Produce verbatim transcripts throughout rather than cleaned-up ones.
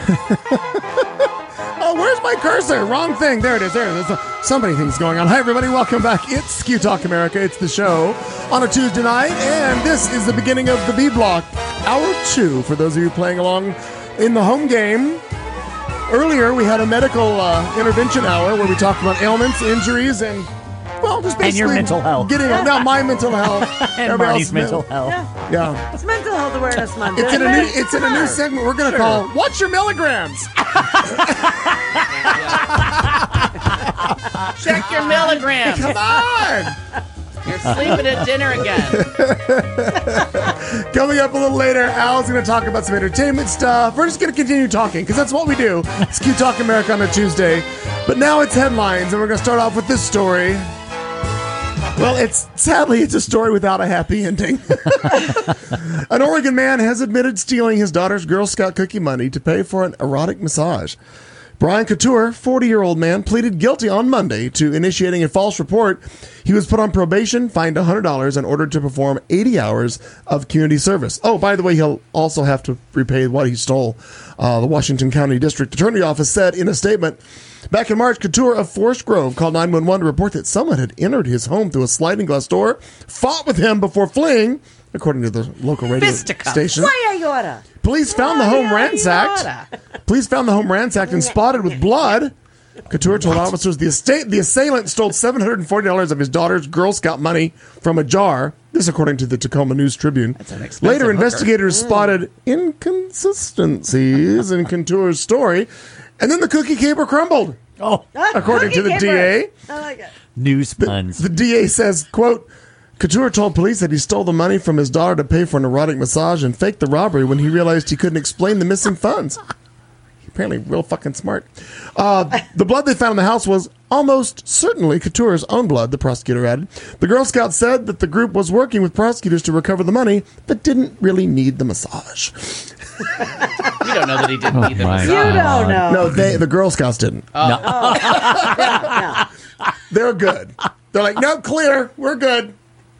Oh, where's my cursor? Wrong thing. There it is. There it is. There's so many things going on. Hi, everybody. Welcome back. It's Q Talk America. It's the show on a Tuesday night, and this is the beginning of the B Block, hour two, for those of you playing along in the home game. Earlier, we had a medical uh, intervention hour where we talked about ailments, injuries, and, well, just basically... And your mental health. Getting on. Now, my mental health. And Marty's mental health. Yeah. Yeah. It's Mental Health Awareness Month. It's in a new, it's in a new segment we're going to Sure. call What's Your Milligrams? Check your milligrams. Come on! You're sleeping at dinner again. Coming up a little later, Al's going to talk about some entertainment stuff. We're just going to continue talking because that's what we do. It's Q Talk America on a Tuesday. But now it's headlines, and we're going to start off with this story. Well, it's sadly, it's a story without a happy ending. An Oregon man has admitted stealing his daughter's Girl Scout cookie money to pay for an erotic massage. Brian Couture, forty-year-old man, pleaded guilty on Monday to initiating a false report. He was put on probation, fined one hundred dollars, and ordered to perform eighty hours of community service. Oh, by the way, he'll also have to repay what he stole. Uh, the Washington County District Attorney Office said in a statement, back in March, Couture of Forest Grove called nine one one to report that someone had entered his home through a sliding glass door, fought with him before fleeing, according to the local radio Fisticuffs. station. Why you oughta? Police found the home ransacked. Police found the home ransacked and spotted with blood. Couture told officers the estate, the assailant stole seven hundred forty dollars of his daughter's Girl Scout money from a jar. This, according to the Tacoma News Tribune. That's an expensive Later, hooker. investigators spotted inconsistencies in Couture's story, and then the cookie caper crumbled. Oh, According to the Cookie D A, caper. I like it. news puns. the D A says, quote, Couture told police that he stole the money from his daughter to pay for an erotic massage and faked the robbery when he realized he couldn't explain the missing funds. Apparently real fucking smart. Uh, the blood they found in the house was almost certainly Couture's own blood, the prosecutor added. The Girl Scouts said that the group was working with prosecutors to recover the money, but didn't really need the massage. We don't know that he didn't need the my You massage. don't know. No, they, the Girl Scouts didn't. Yeah, no. They're good. They're like, no, clear. We're good.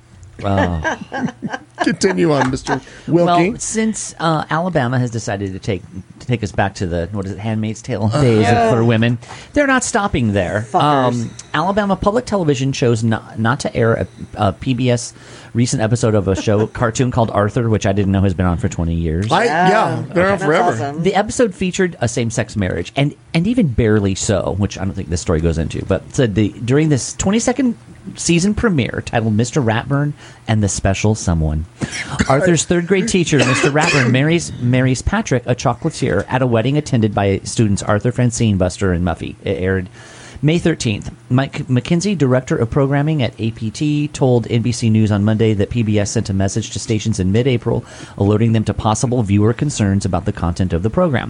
Oh. Continue on, Mister Wilkie. Well, since uh, Alabama has decided to take to take us back to the what is it, Handmaid's Tale days yeah. for women, they're not stopping there. Fuckers. Alabama Public Television chose not not to air a, a P B S recent episode of a show cartoon called Arthur, which I didn't know has been on for twenty years. I, yeah, they're on That's forever. awesome. The episode featured a same-sex marriage, and and even barely so, which I don't think this story goes into. But said the during this twenty-second season premiere titled Mister Ratburn and the Special Someone, Arthur's third-grade teacher, Mister Ratburn, marries marries Patrick, a chocolatier, at a wedding attended by students Arthur, Francine, Buster, and Muffy. It aired May thirteenth. Mike McKenzie, director of programming at A P T, told N B C News on Monday that P B S sent a message to stations in mid-April alerting them to possible viewer concerns about the content of the program.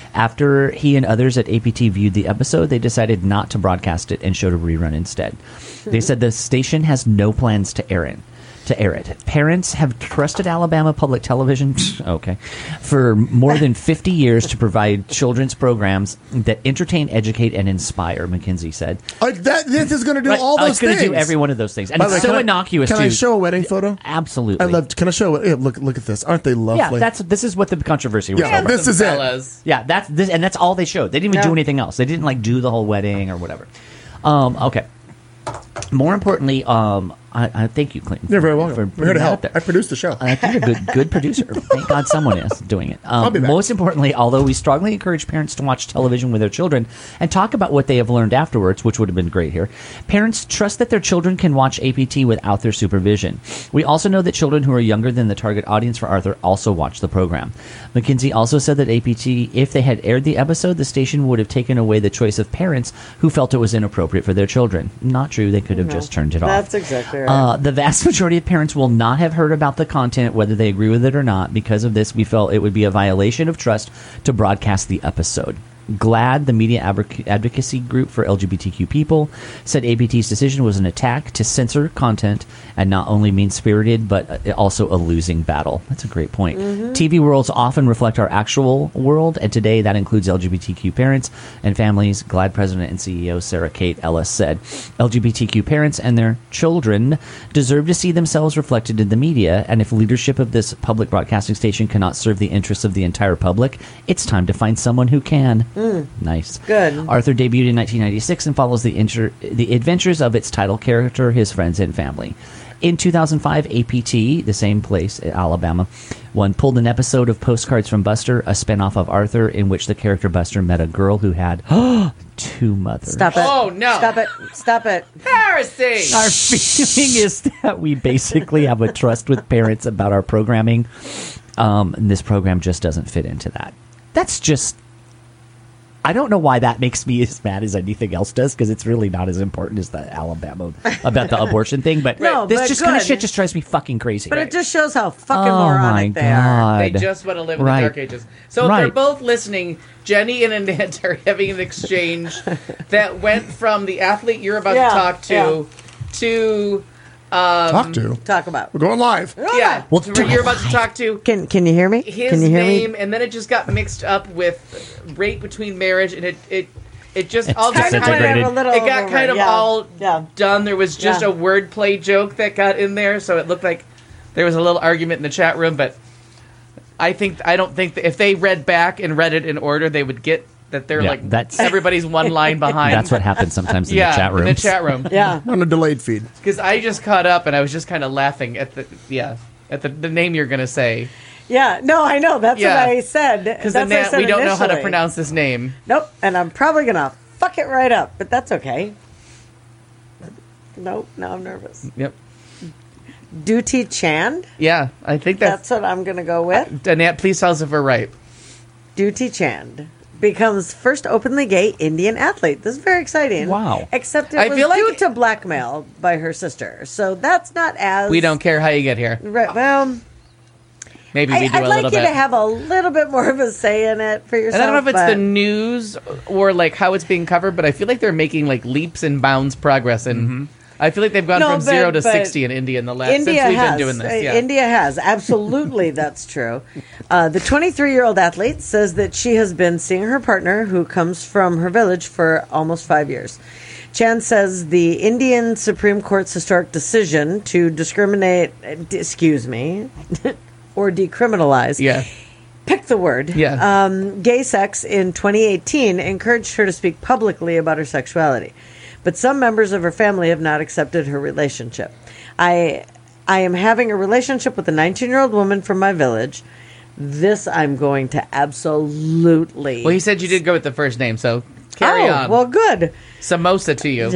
After he and others at A P T viewed the episode, they decided not to broadcast it and showed a rerun instead. They said the station has no plans to air it. To air it. Parents have trusted Alabama Public Television, okay, for more than fifty years to provide children's programs that entertain, educate, and inspire, McKenzie said. Uh, that, this is going to do But, all uh, those it's going things. to do every one of those things. And By the it's way, so can I- innocuous, Can too. I show a wedding photo? Absolutely. I love. Can I show it? Yeah, look, look at this. Aren't they lovely? Yeah, that's this is what the controversy was Yeah, over. this is it. Fellas. Yeah, that's this, and that's all they showed. They didn't even No. do anything else. They didn't like do the whole wedding or whatever. Um, okay. More importantly, um, I, I thank you, Clinton. You're very for- welcome. for We're putting here to that help. out there. I produced the show. I think you're a good, good producer. Thank God someone is doing it. Um, I'll be back. Most importantly, although we strongly encourage parents to watch television with their children and talk about what they have learned afterwards, which would have been great here, parents trust that their children can watch A P T without their supervision. We also know that children who are younger than the target audience for Arthur also watch the program. McKinsey also said that A P T, if they had aired the episode, the station would have taken away the choice of parents who felt it was inappropriate for their children. Not true. They could have just turned it off. That's exactly right. Uh, the vast majority of parents will not have heard about the content, whether they agree with it or not. Because of this, we felt it would be a violation of trust to broadcast the episode. GLAAD, the media advoc- advocacy group for L G B T Q people, said A B T's decision was an attack to censor content and not only mean-spirited, but also a losing battle. That's a great point. Mm-hmm. T V worlds often reflect our actual world, and today that includes L G B T Q parents and families. GLAAD president and C E O Sarah Kate Ellis said, L G B T Q parents and their children deserve to see themselves reflected in the media, and if leadership of this public broadcasting station cannot serve the interests of the entire public, it's time to find someone who can. Mm. Nice. Good. Arthur debuted in nineteen ninety-six and follows the, inter- the adventures of its title character, his friends, and family. In two thousand five, A P T, the same place, Alabama, one pulled an episode of Postcards from Buster, a spinoff of Arthur, in which the character Buster met a girl who had two mothers. Stop it. Oh, no. Stop it. Stop it. Heresy! Our feeling is that we basically have a trust with parents about our programming, um, and this program just doesn't fit into that. That's just... I don't know why that makes me as mad as anything else does, because it's really not as important as the Alabama about the abortion thing. But No, this but just kind of good. shit just drives me fucking crazy. But it just shows how fucking Oh, my moronic they are. God. They just want to live in Right. the dark ages. So if Right. they're both listening, Jenny and Annette are having an exchange that went from the athlete you're about Yeah, to talk to to um, Talk to. Talk about. We're going live. yeah, Well, to where you're about to talk to Can Can you hear me? his can you hear name, me? and then it just got mixed up with rape between marriage, and it it it just It's all got kind disintegrated. of A little it got over, kind of yeah. all Yeah. done. There was just Yeah. a wordplay joke that got in there, so it looked like there was a little argument in the chat room. But I think I don't think that if they read back and read it in order, they would get that they're Yeah, like that's- everybody's one line behind. That's what happens sometimes in yeah, the chat rooms. in the chat room. Yeah. On a delayed feed. Because I just caught up and I was just kind of laughing at the yeah at the, the name you're gonna say. Yeah. No, I know. That's Yeah. what I said. Because That's what I said we don't know how to initially. pronounce this name. Nope. And I'm probably gonna fuck it right up, but that's okay. Nope. Now I'm nervous. Yep. Duty Chand. Yeah, I think that's, That's what I'm gonna go with. Annette, please tell us if we're right. Duty Chand becomes first openly gay Indian athlete. This is very exciting. Wow. Except it I was feel like- due to blackmail by her sister. So that's not as We don't care how you get here. Right. Well, Maybe I, we do I'd a like little you bit. to have a little bit more of a say in it for yourself. and I don't know if it's but the news or like how it's being covered, but I feel like they're making like leaps and bounds progress, and I feel like they've gone No, from but- zero to but sixty in India in the last India since we've has. been doing this. Uh, Yeah. India has. Absolutely, that's true. Uh, the twenty-three-year-old athlete says that she has been seeing her partner, who comes from her village, for almost five years. Chan says the Indian Supreme Court's historic decision to discriminate, uh, d- excuse me, or decriminalize, Yeah. pick the word, Yeah. um, gay sex in twenty eighteen encouraged her to speak publicly about her sexuality. But some members of her family have not accepted her relationship. I I am having a relationship with a nineteen-year-old woman from my village. This I'm going to absolutely... Well, he said you did go with the first name, so carry oh, on. well, good. Samosa to you.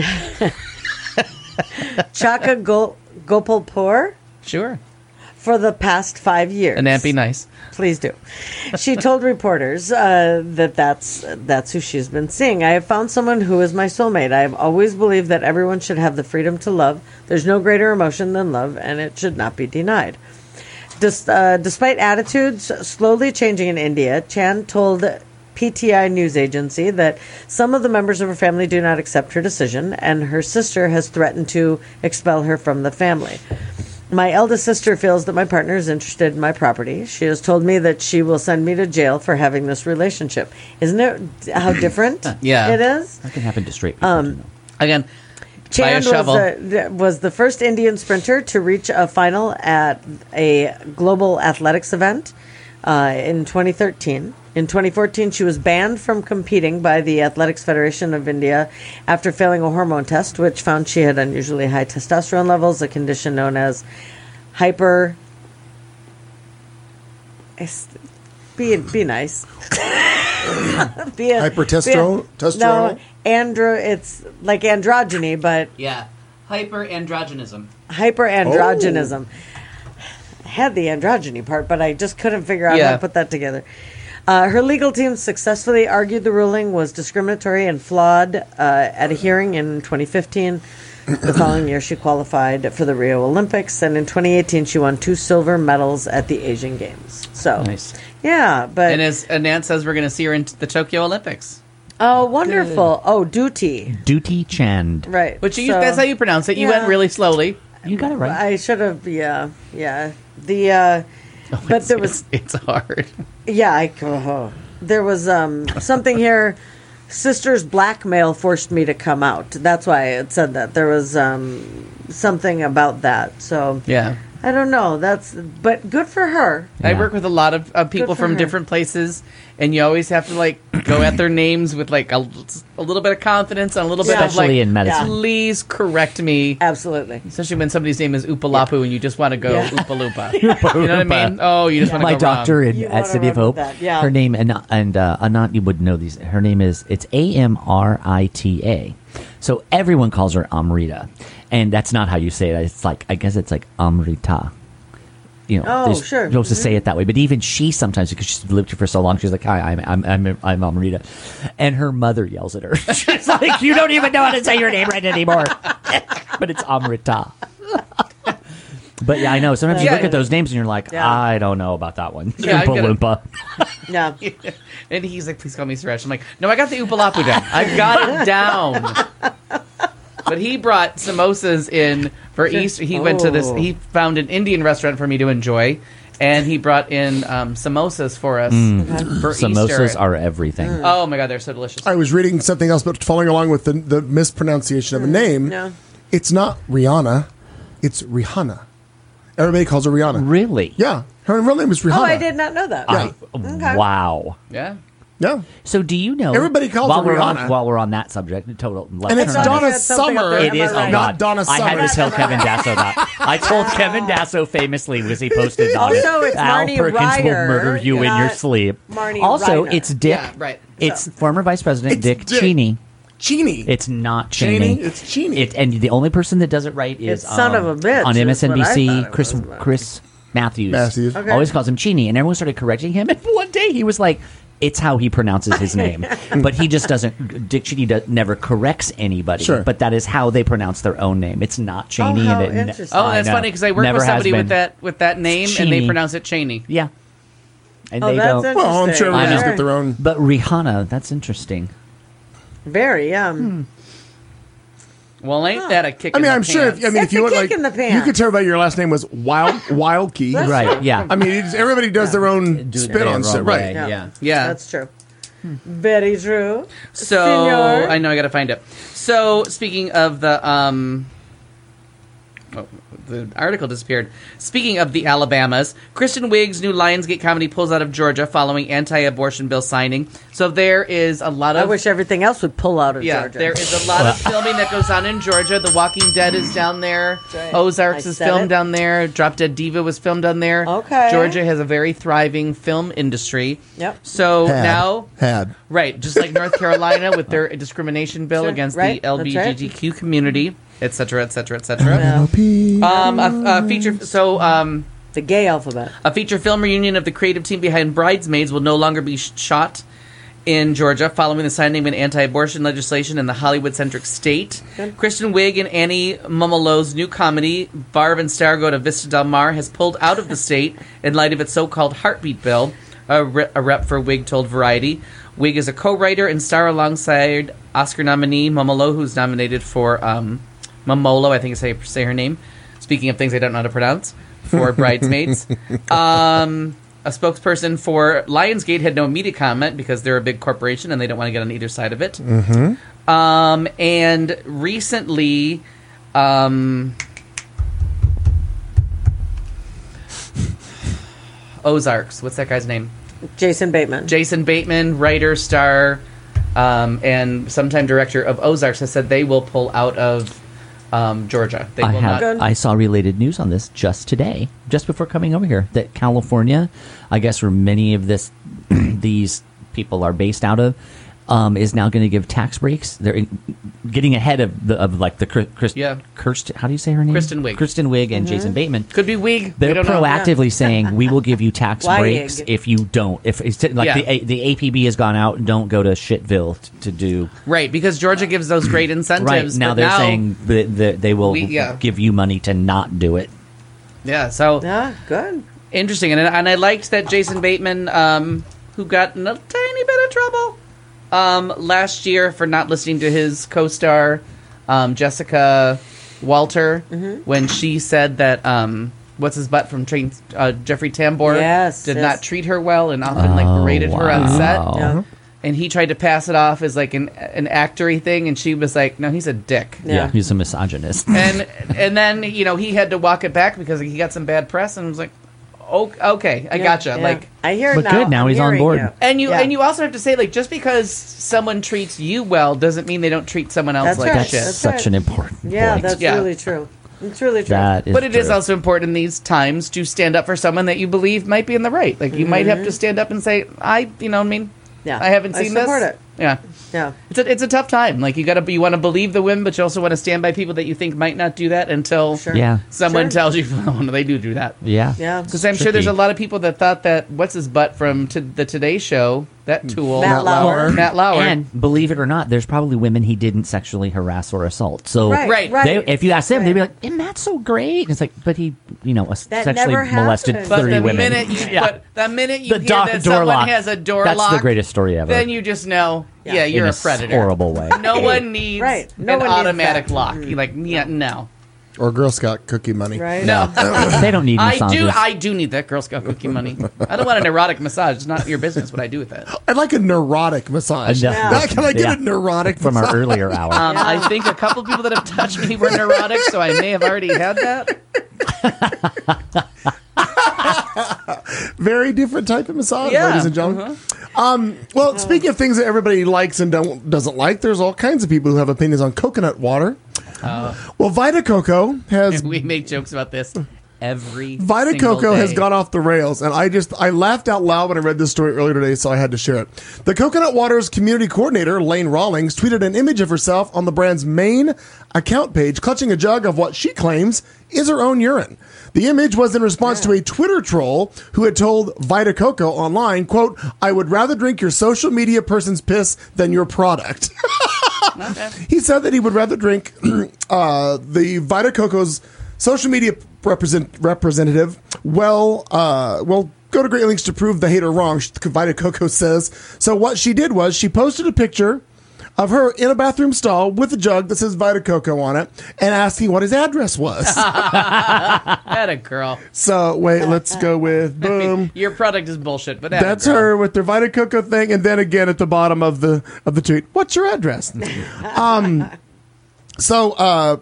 Chaka Go- Gopalpur Sure. for the past five years. And that'd be nice. Please do. She told reporters uh, that that's that's who she's been seeing. I have found someone who is my soulmate. I have always believed that everyone should have the freedom to love. There's no greater emotion than love, and it should not be denied. Dis- uh, despite attitudes slowly changing in India, Chan told P T I news agency that some of the members of her family do not accept her decision, and her sister has threatened to expel her from the family. My eldest sister feels that my partner is interested in my property. She has told me that she will send me to jail for having this relationship. Isn't it how different Yeah. it is? That can happen to straight people. Um, you know. Again, Chand by a shovel. was, the, was the first Indian sprinter to reach a final at a global athletics event uh, in twenty thirteen. In twenty fourteen, she was banned from competing by the Athletics Federation of India after failing a hormone test, which found she had unusually high testosterone levels, a condition known as hyper... Be, be nice. be a, Hypertestro- be a- testosterone? No, andro, it's like androgyny, but yeah. Hyperandrogenism. hyperandrogenism. I had the androgyny part, but I just couldn't figure out how Yeah. to put that together. Uh, her legal team successfully argued the ruling was discriminatory and flawed uh, at a hearing in twenty fifteen. The following year, she qualified for the Rio Olympics, and in twenty eighteen, she won two silver medals at the Asian Games. So, Nice. yeah, but And as Anant says, we're going to see her in the Tokyo Olympics. Oh, wonderful. Oh, Duty. Duty Chand. Right. Which you, So- that's how you pronounce it. You Yeah. went really slowly. You got it right. I should have, yeah, yeah. The, uh, but It's- there was, It's, it's hard. yeah, I, oh, there was um, something here. Sister's blackmail forced me to come out. That's why it said that. There was um, something about that. So, Yeah. I don't know. That's, but good for her. I Yeah. work with a lot of uh, people Good for from her. different places, and you always have to like go at their names with like a, a little bit of confidence and a little bit of Especially like, in medicine. please correct me. Absolutely. Especially when somebody's name is Oopalapu and you just want to go Yeah. Oompa Loompa. You know what I mean? Oh, you just want to My go doctor wrong. in, You at wanna City of run Hope, with that, yeah. her name, and, and uh, Anant, you would know these. Her name is, it's A M R I T A. So everyone calls her Amrita. And that's not how you say it. It's like, I guess it's like Amrita. You know, Oh, there's- sure. you're supposed to say it that way. But even she sometimes, because she's lived here for so long, she's like, "Hi, I'm I'm I'm, I'm Amrita," and her mother yells at her. She's like, "You don't even know how to say your name right anymore." But it's Amrita. But yeah, I know. Sometimes you Yeah. look at those names and you're like, Yeah. I don't know about that one. Yeah, I Oompa get it. Loompa. Yeah. And he's like, please call me Suresh. I'm like, no, I got the Oopalapu down. I got it down. But he brought samosas in for Easter. He went to this, Oh. he found an Indian restaurant for me to enjoy. And he brought in um, samosas for us for Samosas Easter. are everything. Oh my God, they're so delicious. I was reading something else, but following along with the, the mispronunciation of a name. Yeah. It's not Rihanna, it's Rihanna. Everybody calls her Rihanna. Really? Yeah, her real name is Rihanna. Oh, I did not know that. I- Okay. Wow. Yeah. Yeah, So do you know? Everybody calls while her we're on, Rihanna. while we're on that subject, total. left and it's turn. Donna had something up Summer. there. It is. Am I Oh right? God, Not Donna I had to Summer. tell Kevin Dasso that. I told Kevin Dasso famously because he posted on Also, it. it's Al Marnie Perkins Ryder, will murder you in your not sleep. Marnie also, Reiner. it's Dick. Yeah, right. It's So- former Vice President It's Dick, Dick. Cheney. Cheney. It's not Cheney? Cheney. It's Cheney. It, and the only person that does it right is It's son um, of a bitch on is M S N B what I C. thought it Chris was, but- Chris Matthews. Matthews. Okay. Always calls him Cheney, and everyone started correcting him. And one day he was like, "It's how he pronounces his name," but he just doesn't. Dick Cheney does, never corrects anybody. Sure. But that is how they pronounce their own name. It's not Cheney. how and it, interesting. Oh, I that's know. funny because I work Never with has somebody been. with that with that name and they Cheney. pronounce it Cheney. Yeah, and Oh, they that's don't. interesting. Well, I'm sure I everybody's know. got their own. But Rihanna, that's interesting. Very, yeah. Hmm. Well, ain't that a kick I mean, in the I'm sure. If, pants? I mean, That's if you a want, kick like, in the you pants. could tell everybody your last name was Wild Wildkey. That's Right? true. Yeah. I mean, it's, everybody does their own Do it spin the on wrong shit, way. right? Yeah. Yeah. That's true. Very true. So Senor. I know I got to find it. So speaking of the um, oh, the article disappeared. Speaking of the Alabamas, Kristen Wiig's new Lionsgate comedy pulls out of Georgia following anti-abortion bill signing. So there is a lot of I wish everything else would pull out of yeah, Georgia. there is a lot of filming that goes on in Georgia. The Walking Dead is down there. right. Ozarks I is said filmed it. down there. Drop Dead Diva was filmed down there. Okay. Georgia has a very thriving film industry. Yep. So Had. now Had. right, just like North Carolina with their discrimination bill Sure, against right, the L that's G B T Q community, et cetera, et cetera, et cetera. Yeah. Um, a, a feature. So, um, The gay alphabet. a feature film reunion of the creative team behind Bridesmaids will no longer be sh- shot in Georgia following the signing of an anti-abortion legislation in the Hollywood-centric state. Good. Kristen Wiig and Annie Mumolo's new comedy, Barb and Star Go to Vista Del Mar, has pulled out of the state in light of its so-called heartbeat bill, a, re- a rep for Wiig told Variety. Wiig is a co-writer and star alongside Oscar nominee Mumolo, who's nominated for um, Momolo, I think is how you say her name. Speaking of things I don't know how to pronounce, for Bridesmaids. Um, a spokesperson for Lionsgate had no immediate comment because they're a big corporation and they don't want to get on either side of it. Mm-hmm. Um, and recently, um, Ozarks. What's that guy's name? Jason Bateman. Jason Bateman, writer, star, um, and sometime director of Ozarks, has said they will pull out of um, Georgia. They I will have. Good. I saw related news on this just today, just before coming over here. That California, I guess, where many of this these people are based out of, um, is now going to give tax breaks. They're in, getting ahead of the of like the Chris, Yeah. Kirsten, how do you say her name? Kristen Wiig. Kristen Wiig and Jason Bateman. Could be Wiig. We They're don't know. proactively saying we will give you tax Why breaks ig? if you don't. If it's like Yeah. the A- the A P B has gone out, don't go to Shitville t- to do. Right, because Georgia gives those great incentives. Right now but they're now, saying that, that they will We- yeah. give you money to not do it. yeah, so Yeah, good. interesting. And, and I liked that Jason Bateman, um, who got in a tiny bit of trouble, Um, last year for not listening to his co-star, um, Jessica Walter, Mm-hmm. when she said that um, what's his butt from Train, uh, Jeffrey Tambor Yes, did yes. not treat her well and often like Oh, berated her on set. wow. Yeah. And he tried to pass it off as like an an actory thing, and she was like, "No, he's a dick." Yeah, Yeah. he's a misogynist. and and then you know he had to walk it back because he got some bad press, and was like, "Oh, okay, I Yeah, gotcha." yeah. Like, I hear it But now. good, now I'm he's on hearing board. you. and you Yeah. and you also have to say like just because someone treats you well doesn't mean they don't treat someone else That's like right. That's shit. That's such right. an important Yeah, point. that's Yeah. really true. It's really true. That is But it is true. also important in these times to stand up for someone that you believe might be in the right. Like you might have to stand up and say, "I, you know, what I mean, Mm-hmm. Yeah. I haven't I seen support this." it. Yeah. Yeah. It's a, it's a tough time. Like you got to you want to believe the women, but you also want to stand by people that you think might not do that until Sure. Yeah. someone Sure. tells you, "Oh, no, they do do that." Yeah. Yeah. Because I'm sure there's a Tricky. lot of people that thought that what's his butt from to the Today Show, that tool, Matt Lauer. Matt Lauer. And believe it or not, there's probably women he didn't sexually harass or assault. So Right. Right. Right. they, if you ask them, Right. they'd be like, "Isn't that so great?" And it's like, but he, you know, That sexually never molested happened. but thirty the women. minute you, Yeah. but the minute you The hear dock- that door someone lock. has a door That's lock, the greatest story ever. then you just know, Yeah. yeah, you're in a predator. horrible way. No one needs Right. No an one needs automatic that. lock. You're like, yeah, no, Or Girl Scout cookie money. Right? no. They don't need I massages. do. I do need that Girl Scout cookie money. I don't want an erotic massage. It's not your business what I do with it. I'd like a neurotic massage. Yeah. That- Can I get Yeah. a neurotic From massage? our earlier hour. Um, I think a couple people that have touched me were neurotic, so I may have already had that. Very different type of massage, Yeah. ladies and gentlemen. Um, well, speaking of things that everybody likes and don't, doesn't like, there's all kinds of people who have opinions on coconut water. Well, Vita Coco has We make jokes about this every Vita single Coco has day. gone off the rails, and I just I laughed out loud when I read this story earlier today, so I had to share it. The Coconut Waters community coordinator, Lane Rawlings, tweeted an image of herself on the brand's main account page, clutching a jug of what she claims is her own urine. The image was in response to a Twitter troll who had told Vita Coco online, quote, "I would rather drink your social media person's piss than your product." Okay. He said that he would rather drink uh, the Vita Coco's social media represent, representative. Well, uh, well, go to great lengths to prove the hater wrong. Vita Coco says. So what she did was she posted a picture of her in a bathroom stall with a jug that says Vita Coco on it and asking what his address was. That a girl. So wait, let's go with boom. Your product is bullshit, but that a That's girl. her with their Vita Coco thing, and then again at the bottom of the of the tweet, what's your address? um, so uh,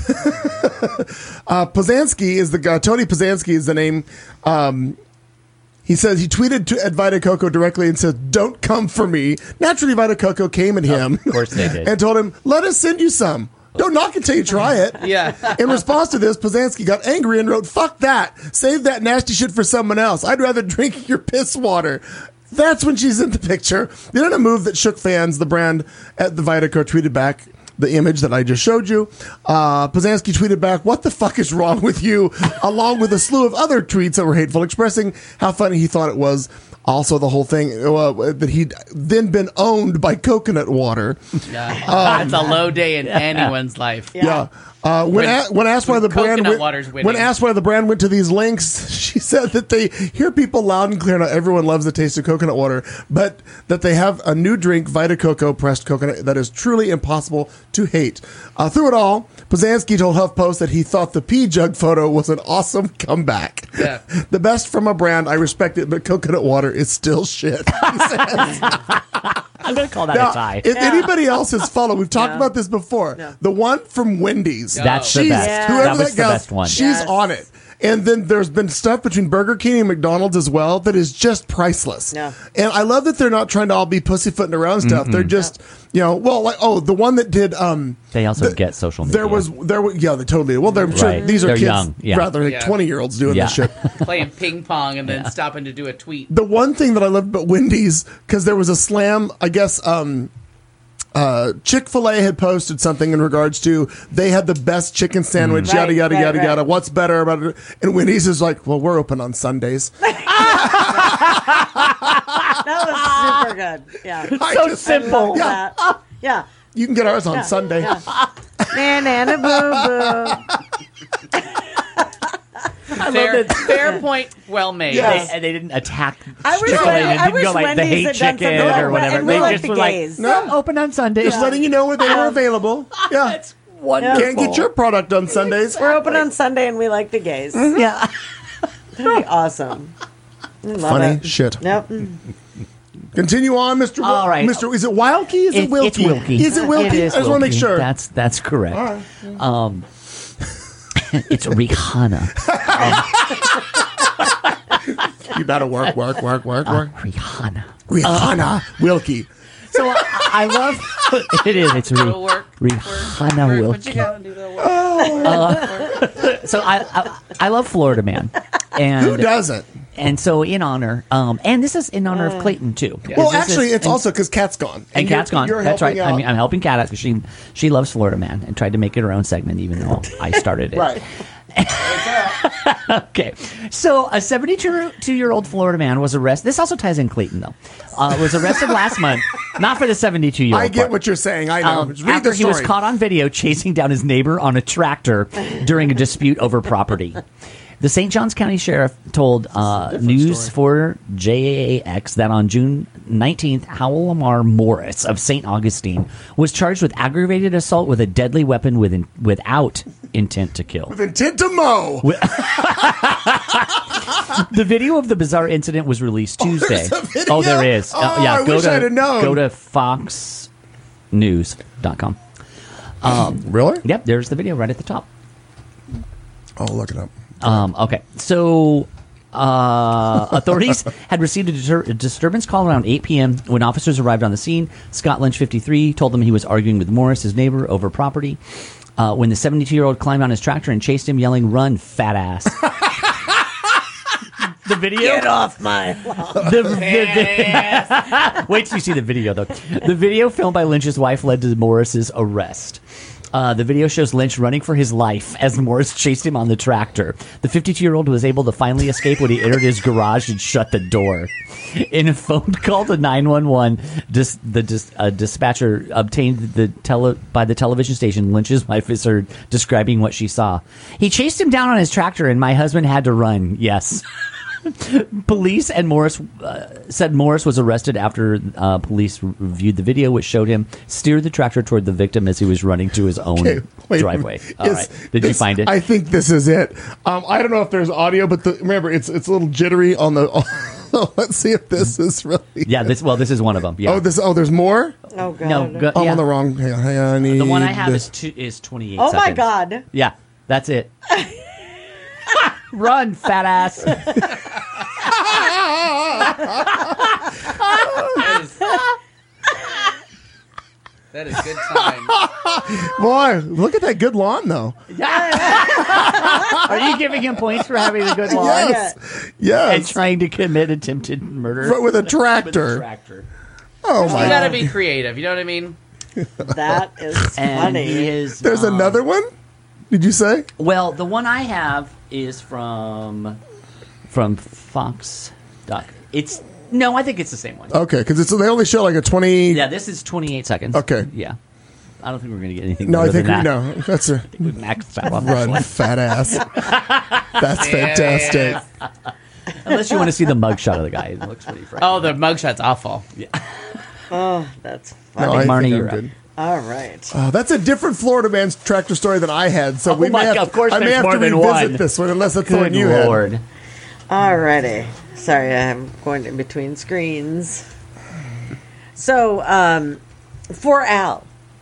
uh, Pozansky is the guy. Tony Pozansky is the name. Um, he says he tweeted to at Vita Coco directly and said, "Don't come for me." Naturally, Vita Coco came at him, Of course they did. and told him, "Let us send you some. Don't knock until you try it." Yeah. In response to this, Pozansky got angry and wrote, "Fuck that. Save that nasty shit for someone else. I'd rather drink your piss water." That's when she's in the picture. Then in a move that shook fans, the brand at the Vita Co tweeted back the image that I just showed you. Uh, Pozansky tweeted back, "What the fuck is wrong with you?" along with a slew of other tweets that were hateful, expressing how funny he thought it was. Also, the whole thing uh, that he'd then been owned by coconut water. Yeah. It's a low day in anyone's life. Yeah. Uh, when, When- a, when asked why when the brand coconut went, water's winning. when asked why the brand went to these links, she said that they hear people loud and clear. Now everyone loves the taste of coconut water, but that they have a new drink, Vita Coco pressed coconut, that is truly impossible to hate. Uh, through it all, Pozansky told HuffPost that he thought the pee jug photo was an awesome comeback. Yeah. The best from a brand. I respect it, but coconut water is still shit. He says. I'm going to call that Now, a tie. if anybody else has followed, we've talked Yeah. about this before. Yeah. The one from Wendy's. That's the She's, best. Yeah. Whoever That was that the goes, best one. she's Yes. on it. And then there's been stuff between Burger King and McDonald's as well that is just priceless. Yeah. And I love that they're not trying to all be pussyfooting around stuff. They're just, you know, well, like, oh, the one that did. Um, They also the- get social media. There was, there were, yeah, they totally. Well, they're sure Right. these are They're kids, young, yeah. rather like Yeah. twenty year olds doing Yeah. this shit. Playing ping pong and then stopping to do a tweet. The one thing that I loved about Wendy's, because there was a slam, I guess, um, uh, Chick-fil-A had posted something in regards to they had the best chicken sandwich, Mm. yada, Right, yada, right, yada, right. yada. What's better about it? And Wendy's is like, well, we're open on Sundays. That was super good. Yeah. I so just- simple. Yeah. That. Yeah. You can get ours on Yeah. Sunday. Yeah. Na na na boo boo. I fair, love that. fair point. Well made. Yes. They, and they didn't attack I wish Chick-fil-A. Wendy- They I didn't wish go like the Wendy's hate had done chicken something like or that. whatever. And They we like just the were gays. like, no, open on Sundays. Just letting you know where they were available. Yeah. That's wonderful. Can't get your product on Sundays. We're open on Sunday and we like the gays. Yeah. That'd be awesome. I love Funny it. shit. Yep. Continue on, Mister Wil- All right. Mister Is it Wilkie? Is it, It- Wilkie? it's Wilkie. Is it Wilkie? It is I just want to make Wilkie. sure. That's that's correct. All right. Um, it's Rihanna. You better work, work, work, work, Uh, work. Rihanna. Rihanna Wilkie. So I, I love it is it's Ri- Little work. Rihanna What you Wilkie. gotta do the work. So I, I I love Florida Man, and Who doesn't? and so in honor, um, and this is in honor of Clayton too. Well, This is- actually, it's and- also because Kat's gone. and Kat's you're- gone. You're That's right. helping I mean, out. I'm helping Kat out because she she loves Florida Man and tried to make it her own segment, even though I started it. Right. Okay, so a seventy-two-year-old Florida man was arrested. This also ties in Clayton, though. Uh, was arrested last month, not for the seventy-two-year-old. I get part. what you're saying. I know. Um, Just read after the he was story. caught on video chasing down his neighbor on a tractor during a dispute over property. The Saint Johns County Sheriff told uh, News four J A X that on June nineteenth, Howell Lamar Morris of Saint Augustine was charged with aggravated assault with a deadly weapon with in, without intent to kill. With intent to mow. The video of the bizarre incident was released Tuesday. there's a video? Oh, there is. Uh, Oh, yeah, I go wish to I'd have known. go to fox news dot com. Really? Yep, there's the video right at the top. Oh, look it up. Um, okay, so uh, authorities had received a, distur- a disturbance call around eight p.m. when officers arrived on the scene. Scott Lynch, fifty-three, told them he was arguing with Morris, his neighbor, over property. Uh, when the seventy-two-year-old climbed on his tractor and chased him, yelling, "Run, fat ass!" The video. Get off my lawn. The, the, the, wait till you see the video, though. The video filmed by Lynch's wife led to Morris's arrest. Uh, the video shows Lynch running for his life as Morris chased him on the tractor. The fifty-two-year-old was able to finally escape when he entered his garage and shut the door. In a phone call to nine one one, dis, the dis, uh, dispatcher obtained the tele, by the television station. Lynch's wife is heard describing what she saw. "He chased him down on his tractor, and my husband had to run." Yes. Police and Morris uh, said Morris was arrested after uh, police re- reviewed the video, which showed him steer the tractor toward the victim as he was running to his own Okay, wait a driveway. minute. All Is- right, did you this- find it? I think this is it. Um, I don't know if there's audio, but the, remember, it's it's a little jittery on the. Let's see if this is really. yeah, this well, this is one of them. Yeah. Oh, this. Oh, there's more. Oh, God. no, go, Oh, I'm yeah. on the wrong. Hang on, hang on, I need The one I have this. is two, is twenty-eight. Oh, my seconds. God. Yeah, that's it. Run, fat ass. That is, that is good time. Boy, look at that good lawn, though. Are you giving him points for having a good lawn Yes, and yes. trying to commit attempted murder But with a with a tractor. tractor? Oh You my! gotta be creative. You know what I mean? That is And funny. his, There's um, another one. Did you say? Well, the one I have is from from Fox. Doc. It's no, I think it's the same one. Okay, because it's they only show like a twenty. Yeah, this is twenty-eight seconds. Okay. Yeah, I don't think we're gonna get anything. No, I better think we, than that. no. That's a We maxed out on this run, one. fat ass. That's fantastic. Unless you want to see the mugshot of the guy, it looks pretty fresh. Oh, the mugshot's awful. Oh, that's No, funny. I Marnie, think I'm you're up. good. All right. Oh, that's a different Florida man's tractor story than I had. So Oh we my may have, God, of course I may there's have more to than revisit one. this one, unless that's the one Good you had. lord. All righty. Sorry, I'm going in between screens. So, um, for Al,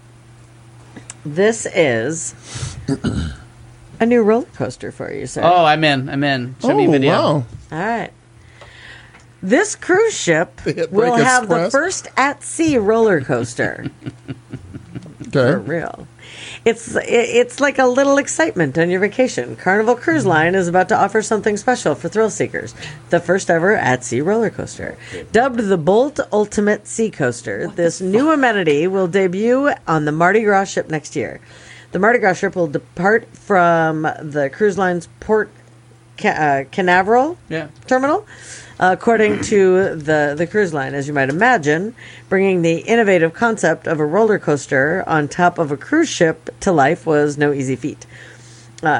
this is a new roller coaster for you, sir. Oh, I'm in. I'm in. Show me Oh, video. wow. All right. This cruise ship The Hit will Break have the Express? first at-sea roller coaster. For Okay. real. It's it, it's like a little excitement on your vacation. Carnival Cruise Line is about to offer something special for thrill seekers. The first ever at-sea roller coaster. Dubbed the Bolt Ultimate Sea Coaster, this new amenity will debut on the Mardi Gras ship next year. The Mardi Gras ship will depart from the cruise line's Port Ca- uh, Canaveral Yeah. terminal, uh, according to the, the cruise line. As you might imagine, bringing the innovative concept of a roller coaster on top of a cruise ship to life was no easy feat. Uh,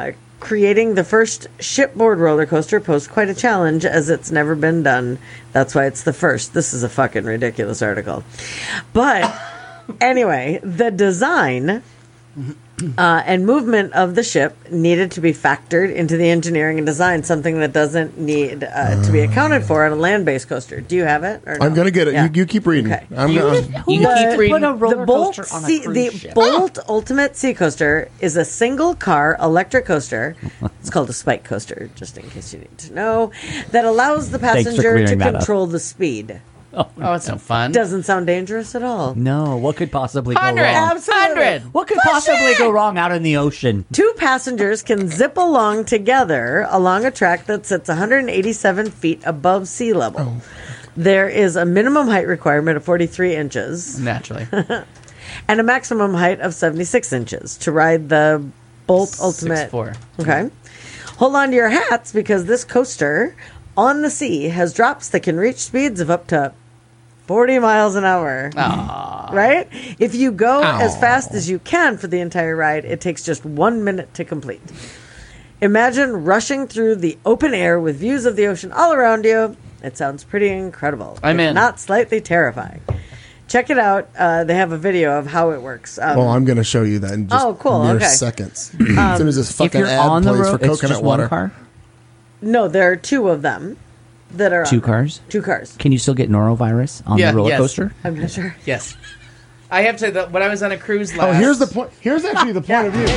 creating the first shipboard roller coaster posed quite a challenge as it's never been done. That's why it's the first. This is a fucking ridiculous article. But anyway, the design uh, and movement of the ship needed to be factored into the engineering and design, something that doesn't need uh, to be accounted for on a land-based coaster. Do you have it? Or no? I'm going to get it. Yeah. You, you keep reading. Okay. I'm You, going who You wants keep to reading. put a roller The Bolt, coaster on a sea, cruise the ship? Bolt Ultimate Sea Coaster is a single car electric coaster. It's called a spike coaster, just in case you need to know, that allows the Thanks for passenger to clearing that up. control the speed. Oh, Oh, it's no fun. Doesn't sound dangerous at all. no. What could possibly go Hundred. wrong? Absolutely. Hundred. What could possibly go wrong out in the ocean? Two passengers can zip along together along a track that sits one hundred eighty-seven feet above sea level. There is a minimum height requirement of forty-three inches Naturally. and a maximum height of seventy-six inches to ride the Bolt Ultimate. six four. Okay. Hold on to your hats because this coaster on the sea has drops that can reach speeds of up to forty miles an hour. Right? If you go as fast as you can for the entire ride, it takes just one minute to complete. Imagine rushing through the open air with views of the ocean all around you. It sounds pretty incredible. I'm if in. Not slightly terrifying. Check it out. Uh, they have a video of how it works. Um, Well, I'm going to show you that in just Oh, cool. mere Okay. seconds. as soon as this If fucking you're ad on the plays road, for it's coconut just water. one car. no, there are two of them that are Two on there. cars? Two cars. Can you still get norovirus on Yeah, the roller yes. coaster? I'm not sure. Yes. I have to. The, when I was on a cruise last. Oh, here's the point. Here's actually the point of view.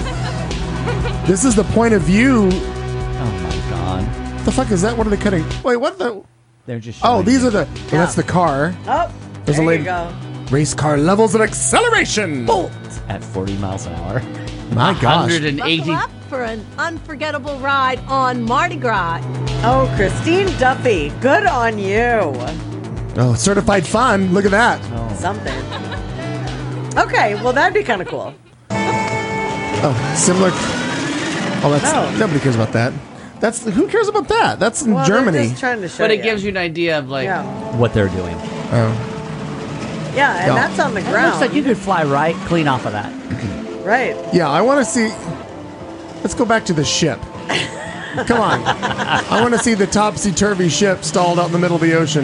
This is the point of view. Oh my god! What the fuck is that? What are they cutting? Wait, what the? They're just. Oh, showing these you. are the. Oh, that's the car. Oh, There's a there lady- you go. Race car levels of acceleration. Bolt at forty miles an hour. My gosh. one eighty. Buckle up for an unforgettable ride on Mardi Gras. Oh, Christine Duffy, good on you. Oh, certified fun. Look at that. Something. Okay, well that'd be kind of cool. Oh, similar. Oh, that's Oh. nobody cares about that. That's who cares about that? That's in Well, they're Germany. just trying to show But it you. gives you an idea of like. Yeah, What they're doing. Oh, yeah, and No. that's on the It ground. looks like you could fly right clean off of that. Right. yeah. I want to see. Let's go back to the ship. Come on. I want to see the topsy-turvy ship stalled out in the middle of the ocean.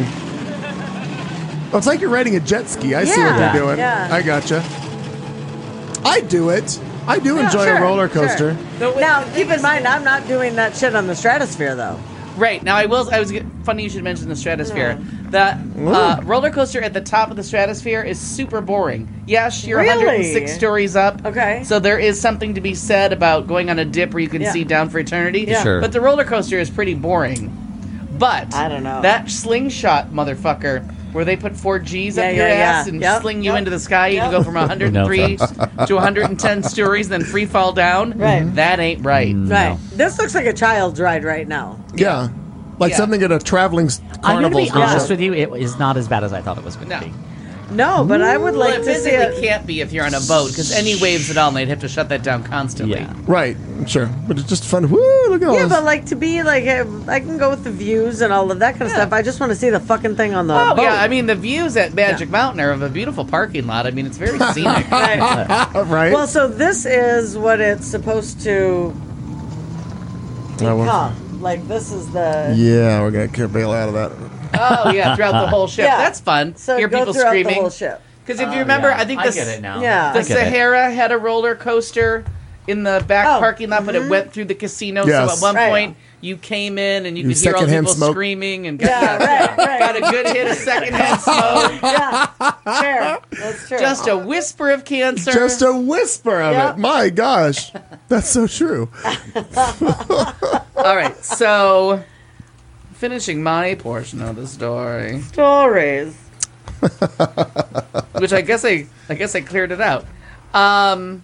Oh, it's like you're riding a jet ski. I see what Yeah, they're doing. yeah. I gotcha. I do it. I do Yeah, enjoy sure, a roller coaster. sure. No, wait, Now, the keep thing in is- mind, I'm not doing that shit on the stratosphere, though. Right now, I will. I was get- funny you should mention the stratosphere. The uh, roller coaster at the top of the stratosphere is super boring. Yes, you're Really? one hundred six stories up. Okay. So there is something to be said about going on a dip where you can Yeah. see down for eternity. Yeah. Sure. But the roller coaster is pretty boring. But I don't know. that slingshot motherfucker, where they put four G's Yeah, up your yeah, ass yeah. and Yep, sling you yep. into the sky, you Yep. can go from one hundred three to one hundred ten stories, then free fall down. Right. That ain't right. Right. This looks like a child's ride right now. Yeah. Like Yeah. something at a traveling s- I'm going to carnival. be special. honest with you. It is not as bad as I thought it was going to No. be. No, but I would Well, like it to see physically it. can't be if you're on a boat, because any waves at all, and they'd have to shut that down constantly. Yeah. Right. Sure. But it's just fun. Woo! Look at all Yeah, this. but like to be like, eh, I can go with the views and all of that kind of Yeah. stuff. I just want to see the fucking thing on the Oh boat. yeah, I mean the views at Magic Mountain are of a beautiful parking lot. I mean it's very scenic. Right. right. Well, so this is what it's supposed to Oh, well, become. Like this is the yeah, we're gonna get bail out of that. Oh yeah, throughout the whole ship. Yeah. That's fun. so Hear go people throughout screaming. the whole ship. Because if you remember, I think the, get it now. Yeah. the I get it. Sahara had a roller coaster in the back Oh, parking lot, but it went through the casino. Yes. So at one Right. point, you came in and you, You could hear all the secondhand people smoke. screaming and got, Yeah, right, right. got a good hit of secondhand smoke. Yeah, fair. That's true. Just a whisper of cancer. Just a whisper of Yeah. it. My gosh, that's so true. All right, so finishing my portion of the story, stories. which I guess I, I guess I cleared it out. Um,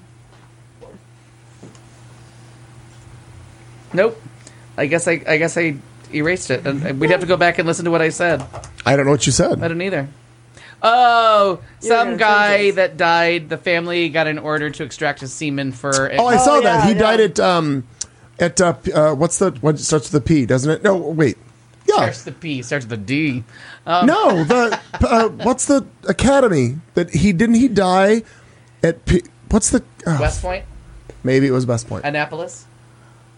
nope. I guess I, I guess I erased it, and we'd have to go back and listen to what I said. I don't know what you I said. don't either. Oh, You're some gonna guy change it. that died. The family got an order to extract his semen for. Oh, I saw Oh, that. yeah, He yeah. died at um at uh, p- uh what's the what starts with the P, doesn't it? No, wait. Yeah. starts with the P, starts with the D. Um, No, the uh, what's the academy that he didn't he die at P, what's the oh, West Point, maybe it was West Point. Annapolis.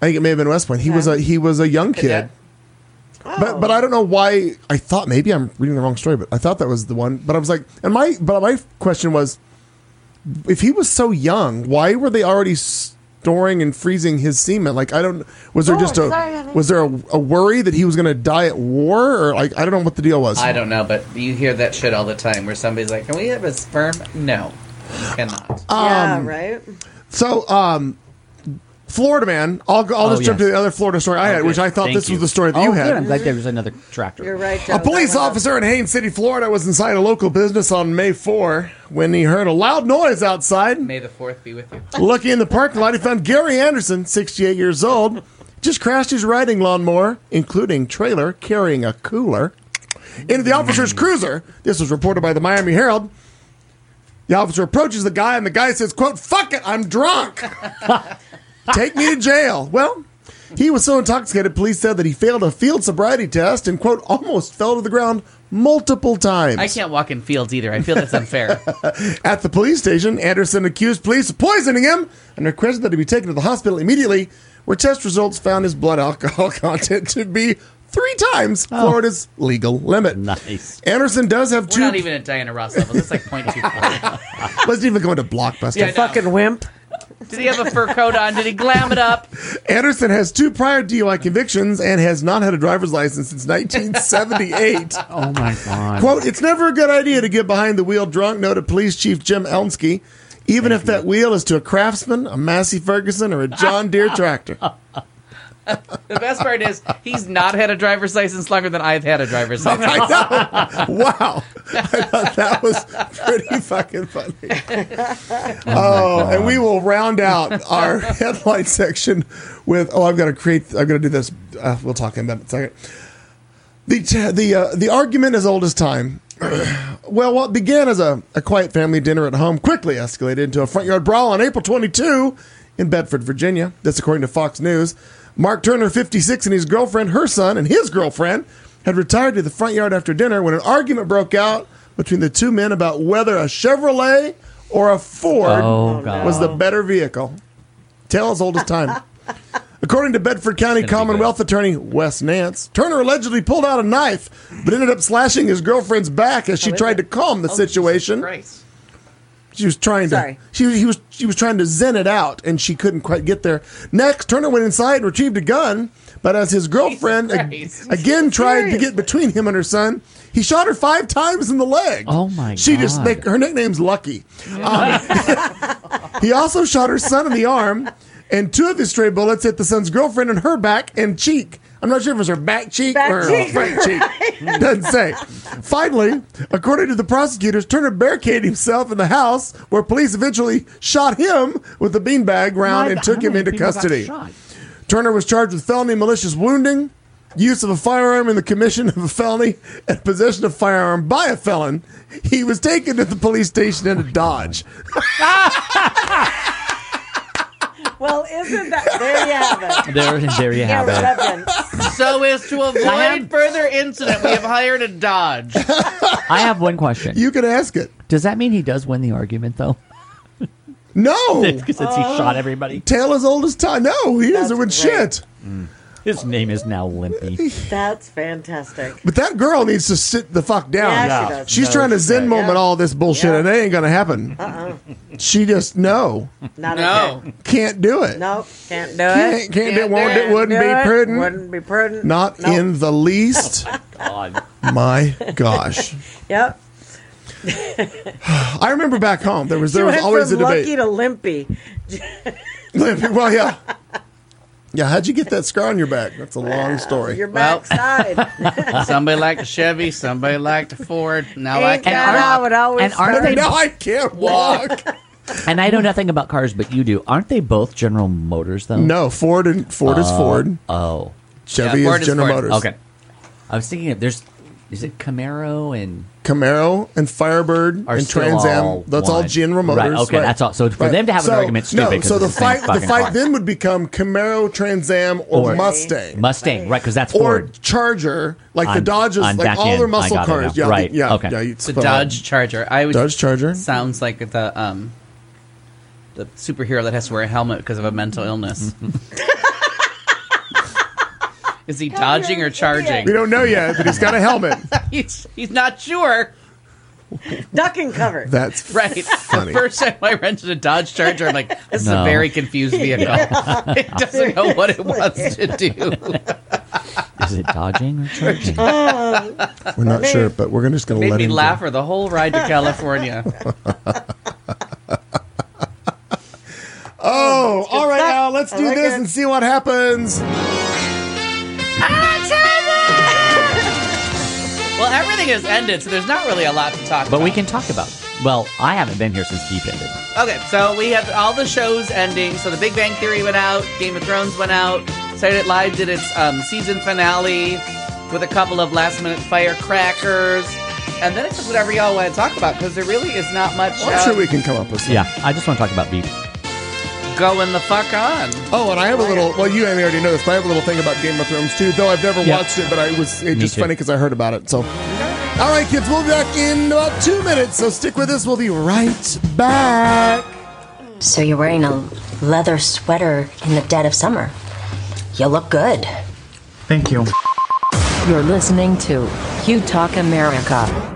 I think it may have been West Point. He was a he was a young kid. Cadet. But but I don't know why. I thought maybe I'm reading the wrong story, but I thought that was the one. But I was like, and my but my question was, if he was so young, why were they already storing and freezing his semen? Like I don't. Was there Oh, just a sorry, honey. was there a, a worry that he was going to die at war, or like I don't know what the deal was. I don't know, but you hear that shit all the time where somebody's like, "Can we have a sperm?" No, you cannot. yeah, Um, right. So, um, Florida man, I'll I'll Oh, just jump yes. to the other Florida story I had, good. which I thought Thank this you. was the story that oh, you good. had. I'm glad there was another tractor. You're right, A Joe. police That went up. officer in Haines City, Florida, was inside a local business on May fourth when he heard a loud noise outside. May the fourth be with you. Looking in the parking lot, he found Gary Anderson, sixty-eight years old, just crashed his riding lawnmower, including trailer, carrying a cooler, into the officer's cruiser. This was reported by the Miami Herald. The officer approaches the guy, and the guy says, quote, "Fuck it, I'm drunk. Take me to jail." Well, he was so intoxicated, police said that he failed a field sobriety test and, quote, almost fell to the ground multiple times. I can't walk in fields either. I feel that's unfair. At the police station, Anderson accused police of poisoning him and requested that he be taken to the hospital immediately, where test results found his blood alcohol content to be three times Florida's legal limit. Nice. Anderson does have We're two. not even at Diana Ross levels. It's like point two four. Wasn't even going to Blockbuster. Yeah, I know. Fucking wimp. Did he have a fur coat on? Did he glam it up? Anderson has two prior D U I convictions and has not had a driver's license since nineteen seventy-eight. Oh my god. Quote, "It's never a good idea to get behind the wheel drunk," noted Police Chief Jim Elmsky, even if that wheel is to a Craftsman, a Massey Ferguson, or a John Deere tractor. The best part is he's not had a driver's license longer than I've had a driver's license. I know. Wow. I thought that was pretty fucking funny. Oh, and we will round out our headline section with, oh, I've got to create, I've got to do this. Uh, we'll talk about it in a second. The, t- the, uh, the argument as old as time. Well, what began as a, a quiet family dinner at home quickly escalated into a front yard brawl on April twenty-second in Bedford, Virginia. That's according to Fox News. Mark Turner, fifty-six, and his girlfriend, her son, and his girlfriend had retired to the front yard after dinner when an argument broke out between the two men about whether a Chevrolet or a Ford Oh, God. was the better vehicle. Tale as old as time. According to Bedford County It's gonna be Commonwealth Attorney Wes Nance, Turner allegedly pulled out a knife, but ended up slashing his girlfriend's back as she is tried it? to calm the Oh, situation. Jesus Christ. She was trying to. Sorry. She he was she was trying to zen it out, and she couldn't quite get there. Next, Turner went inside and retrieved a gun, but as his girlfriend Jesus ag- Christ. again tried to serious. get between him and her son, he shot her five times in the leg. Oh, my She just God. make her nickname's Lucky. Um, he also shot her son in the arm, and two of his stray bullets hit the son's girlfriend in her back and cheek. I'm not sure if it was her back cheek Back or her cheek, front cheek. Doesn't say. Finally, according to the prosecutors, Turner barricaded himself in the house where police eventually shot him with a beanbag round My and God, took how him many into people got custody. shot? Turner was charged with felony malicious wounding, use of a firearm in the commission of a felony, and possession of firearm by a felon. He was taken to the police station in a Dodge. Well, isn't that there? You have it. There, there you have it. Irrelevant. So as to avoid have- further incident, we have hired a Dodge. I have one question. You could ask it. Does that mean he does win the argument, though? No. Because since he shot everybody, Tale as old as time. No, he doesn't win That's great. shit. his name is now Limpy. That's fantastic. But that girl needs to sit the fuck down. Yeah, Yeah. she does. She's No trying to zen shit. moment Yeah. all this bullshit, Yeah. and it ain't gonna happen. Uh-uh. She just no, Not No. okay. can't do it. No, can't do Can't, it. can't, do it. Can't Won't do it? it. Wouldn't Do be it. prudent. Wouldn't be prudent. Not Nope. in the least. God. My gosh. Yep. I remember back home there was She there was went always a from lucky debate. to limpy. Well, yeah, yeah. How'd you get that scar on your back? That's a long story. Your Well- backside. Somebody liked a Chevy, somebody liked a Ford. Now I Ain't can't that aren't- how walk. it always and aren't starts? they- Now I can't walk. And I know nothing about cars, but you do. Aren't they both General Motors, though? No, Ford and Ford is Ford. Oh. Chevy Yeah, Ford is is General Ford. Motors. Okay. I was thinking of there's, is it Camaro and Camaro and Firebird are and still Trans Am. all That's all one. General Motors. Right, okay, that's all. So for Right. them to have an So- argument, stupid. No, 'cause so it's the the same fight, the fucking fight car. then would become Camaro, Trans Am, or, Or Mustang. Mustang, right? Because that's Or Ford. Charger, like the On- Dodges, on like back all end. their I muscle got it cars. now. Yeah, Right, yeah, okay. yeah. you'd It's a spell Dodge Charger. I would Dodge Charger. sounds like the um the superhero that has to wear a helmet because of a mental illness. Is he dodging or charging? We don't know yet, but he's got a helmet. he's he's not sure. Duck and cover. That's Right. funny. The first time I rented a Dodge Charger, I'm like, this is No. a very confused vehicle. It doesn't know what it wants to do. Is it dodging or charging? We're not sure, but we're gonna just going to Made let me him go. laugh for the whole ride to California. Oh, all right, stuff. Al, let's I do like this it. and see what happens. Well, everything has ended, so there's not really a lot to talk But about. we can talk about it. Well, I haven't been here since Deep ended. Okay, so we have all the shows ending. So the Big Bang Theory went out, Game of Thrones went out, Saturday Night Live did its um, season finale with a couple of last-minute firecrackers. And then it's just whatever y'all want to talk about, because there really is not much Well, I'm uh, sure we can come up with some. Yeah, I just want to talk about Veep. going the fuck on. Oh, and I have a little. Well, you and me already know this, but I have a little thing about Game of Thrones too. Though I've never Yeah. watched it, but I was it's Me just too. funny because I heard about it. So, all right, kids, we'll be back in about two minutes. So stick with us. We'll be right back. So you're wearing a leather sweater in the dead of summer. You look good. Thank you. You're listening to Q Talk America.